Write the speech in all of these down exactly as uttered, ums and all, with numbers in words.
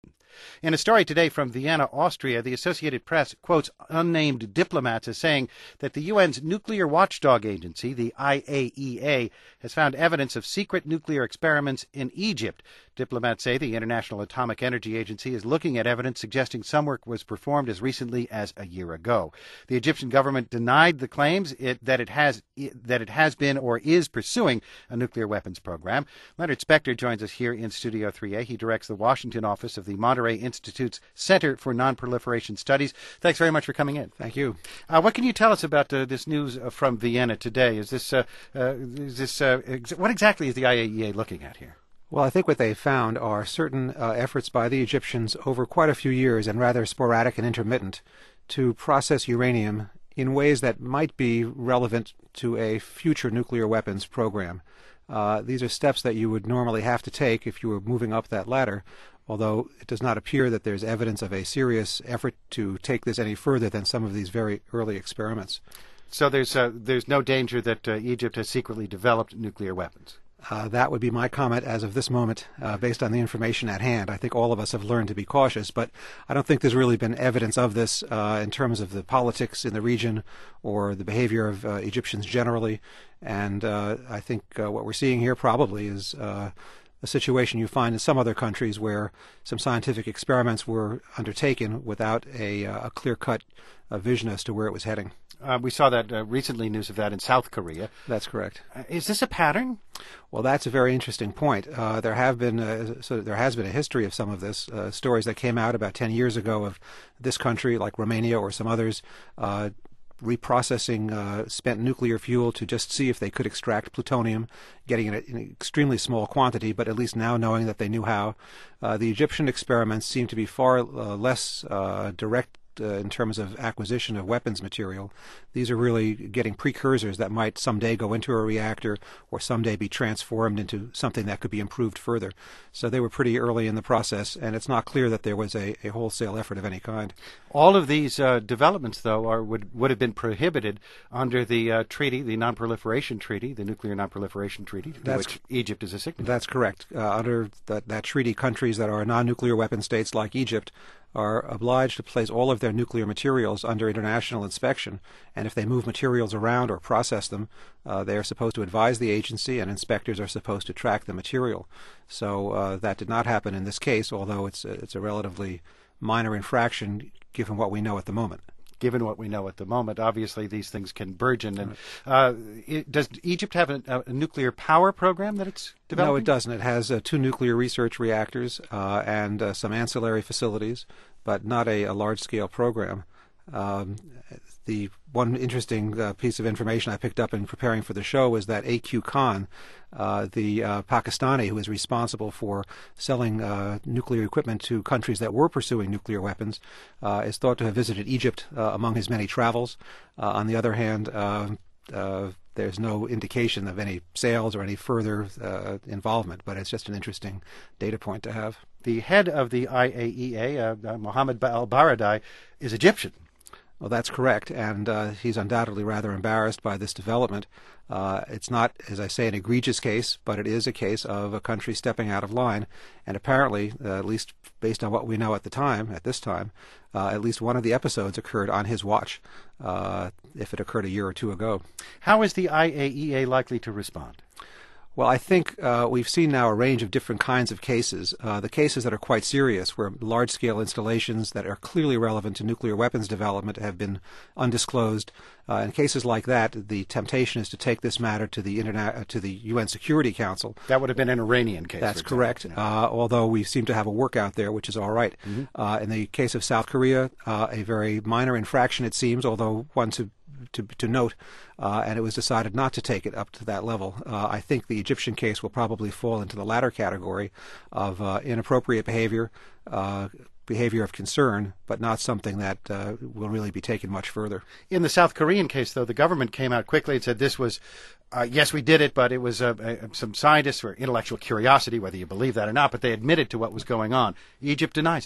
In a story today from Vienna, Austria, the Associated Press quotes unnamed diplomats as saying that the U N's nuclear watchdog agency, the I A E A, has found evidence of secret nuclear experiments in Egypt. Diplomats say the International Atomic Energy Agency is looking at evidence suggesting some work was performed as recently as a year ago. The Egyptian government denied the claims it, that it has that it has been or is pursuing a nuclear weapons program. Leonard Spector joins us here in Studio three A. He directs the Washington office of the Monterey Institute's Center for Nonproliferation Studies. Thanks very much for coming in. Thank you. Uh, what can you tell us about uh, this news uh, from Vienna today? Is this uh, uh, is this uh, ex- what exactly is the I A E A looking at here? Well, I think what they found are certain uh, efforts by the Egyptians over quite a few years and rather sporadic and intermittent to process uranium in ways that might be relevant to a future nuclear weapons program. Uh, these are steps that you would normally have to take if you were moving up that ladder, although it does not appear that there's evidence of a serious effort to take this any further than some of these very early experiments. So there's uh, there's no danger that uh, Egypt has secretly developed nuclear weapons? Uh, that would be my comment as of this moment, uh, based on the information at hand. I think all of us have learned to be cautious, but I don't think there's really been evidence of this uh, in terms of the politics in the region or the behavior of uh, Egyptians generally. And uh, I think uh, what we're seeing here probably is uh, a situation you find in some other countries where some scientific experiments were undertaken without a, uh, a clear-cut uh, vision as to where it was heading. Uh, we saw that uh, recently news of that in South Korea. That's correct. Uh, is this a pattern? Well, that's a very interesting point. Uh, there have been uh, so there has been a history of some of this. Uh, stories that came out about ten years ago of this country, like Romania or some others, uh, reprocessing uh, spent nuclear fuel to just see if they could extract plutonium, getting it in an extremely small quantity, but at least now knowing that they knew how. Uh, the Egyptian experiments seem to be far uh, less uh, direct Uh, in terms of acquisition of weapons material. These are really getting precursors that might someday go into a reactor or someday be transformed into something that could be improved further. So they were pretty early in the process, and it's not clear that there was a, a wholesale effort of any kind. All of these uh, developments, though, are would, would have been prohibited under the uh, treaty, the Non-Proliferation Treaty, the Nuclear Non-Proliferation Treaty, to That's, which Egypt is a signatory. That's correct. Uh, under that, that treaty, countries that are non-nuclear weapon states like Egypt are obliged to place all of their nuclear materials under international inspection, and if they move materials around or process them, uh, they are supposed to advise the agency, and inspectors are supposed to track the material. So uh, that did not happen in this case, although it's a, it's a relatively minor infraction given what we know at the moment. Given what we know at the moment, obviously these things can burgeon. And uh, it, does Egypt have a, a nuclear power program that it's developing? No, it doesn't. It has uh, two nuclear research reactors uh, and uh, some ancillary facilities, but not a, a large-scale program. Um, the one interesting uh, piece of information I picked up in preparing for the show was that A Q Khan, uh, the uh, Pakistani who is responsible for selling uh, nuclear equipment to countries that were pursuing nuclear weapons, uh, is thought to have visited Egypt uh, among his many travels. Uh, on the other hand, uh, uh, there's no indication of any sales or any further uh, involvement, but it's just an interesting data point to have. The head of the I A E A, uh, uh, Mohammed al-Baradei, is Egyptian. Well, that's correct, and uh, he's undoubtedly rather embarrassed by this development. Uh, it's not, as I say, an egregious case, but it is a case of a country stepping out of line, and apparently, uh, at least based on what we know at the time, at this time, uh, at least one of the episodes occurred on his watch, uh, if it occurred a year or two ago. How is the I A E A likely to respond? Well, I think uh, we've seen now a range of different kinds of cases. Uh, the cases that are quite serious, where large-scale installations that are clearly relevant to nuclear weapons development have been undisclosed. Uh, in cases like that, the temptation is to take this matter to the Interna- uh, to the U N Security Council. That would have been an Iranian case. That's correct, yeah. uh, although we seem to have a workout there, which is all right. Mm-hmm. Uh, in the case of South Korea, uh, a very minor infraction, it seems, although one to To, to note, uh, and it was decided not to take it up to that level. Uh, I think the Egyptian case will probably fall into the latter category of uh, inappropriate behavior, uh, behavior of concern, but not something that uh, will really be taken much further. In the South Korean case, though, the government came out quickly and said this was, uh, yes, we did it, but it was uh, uh, some scientists or intellectual curiosity, whether you believe that or not, but they admitted to what was going on. Egypt denies it.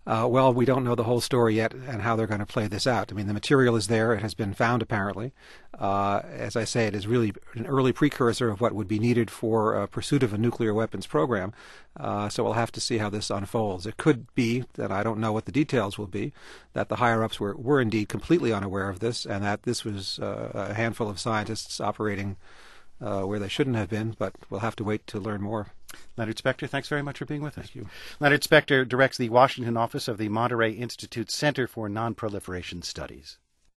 Uh, well, we don't know the whole story yet and how they're going to play this out. I mean, the material is there. It has been found, apparently. Uh, as I say, it is really an early precursor of what would be needed for uh, pursuit of a nuclear weapons program. Uh, so we'll have to see how this unfolds. It could be, that I don't know what the details will be, that the higher-ups were, were indeed completely unaware of this and that this was uh, a handful of scientists operating uh, where they shouldn't have been, but we'll have to wait to learn more. Leonard Spector, thanks very much for being with us. Thank you. Leonard Spector directs the Washington office of the Monterey Institute's Center for Nonproliferation Studies.